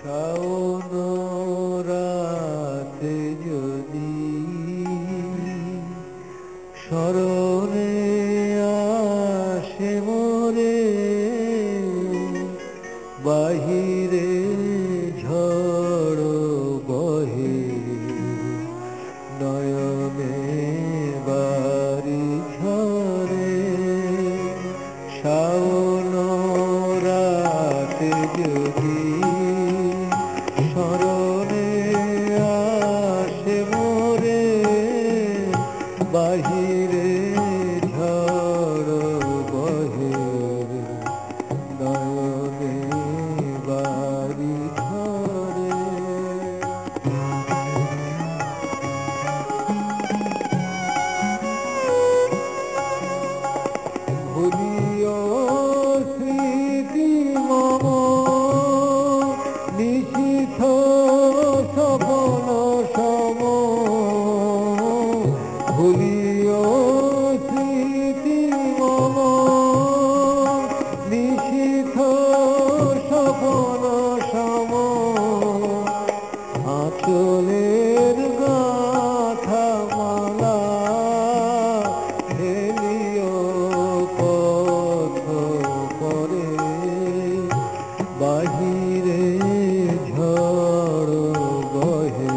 শাওন রাতে যদি স্মরণে আসে মোরে, বাহিরে ঝড় বহে নয়নে বারি ঝরে। শাওন রাতে যদি স্মরণে আসে মোরে, বাহিরে ঝড় বহে নয়নে বারি ঝরে। ভুলিও স্মৃতি মম নিশীথ স্বপন সম, ভুলিও স্মৃতি মম নিশীথ স্বপন সম। আঁচলের গাথা মালা হেলিও পথ পরে, বাহিরে ঝড় বহে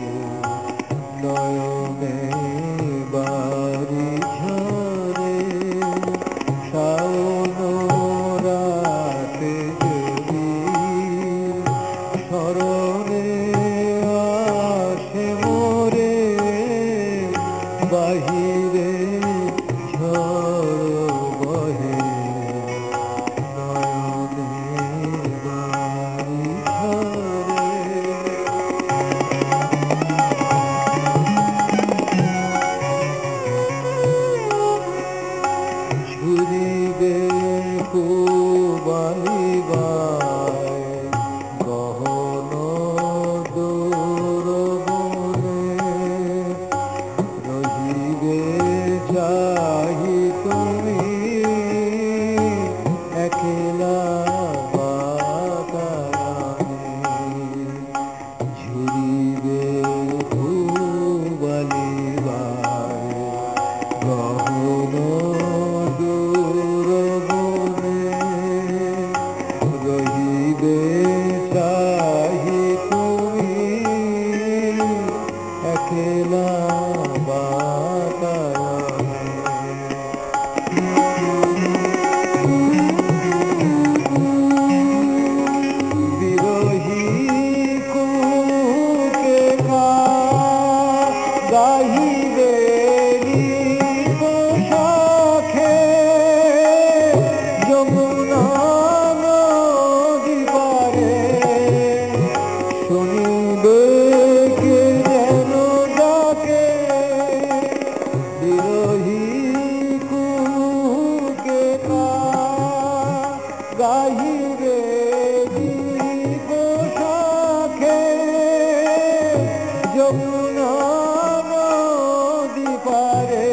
নয়নে বারি ঝরে। শাওন রাতে যদি স্মরণে আসে মোরে, বাহিরে ঝড় বহে নয়নে বারি ঝরে। ঝুরিবে কুবালিবায় গহন দূরবনে, রহিবে চাহি তুমি একলা বাতায়নে। ঝুরিবে কুবালিবায় গহন দূরবনে, রহিবে চাহি তুমি একলা বাতায়নে। বিরহী কুকে গাহিবে নিবসখে, যমুনা নদী পারে শুনিবে কে যেন ডাকে। বিরহী কুকে গাহিবে নিবসখে, যমুনা নদী পারে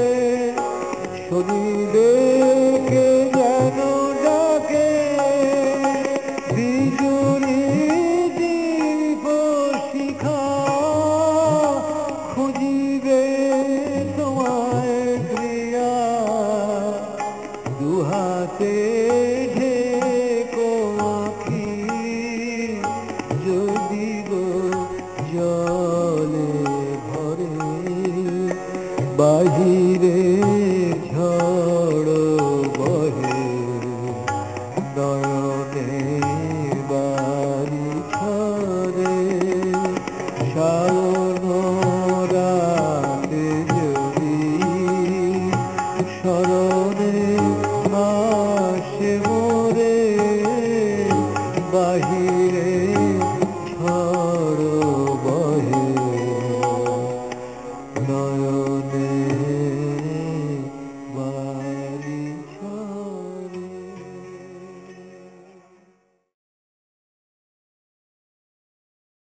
শুনিবে কে যেন ডাকে। বিজুলি দীপ শিখা খুঁজিবে তোমায় প্রিয়া, দুহাতে ঢেকো আঁখি যদি গো জলে ভরে, বাহিরে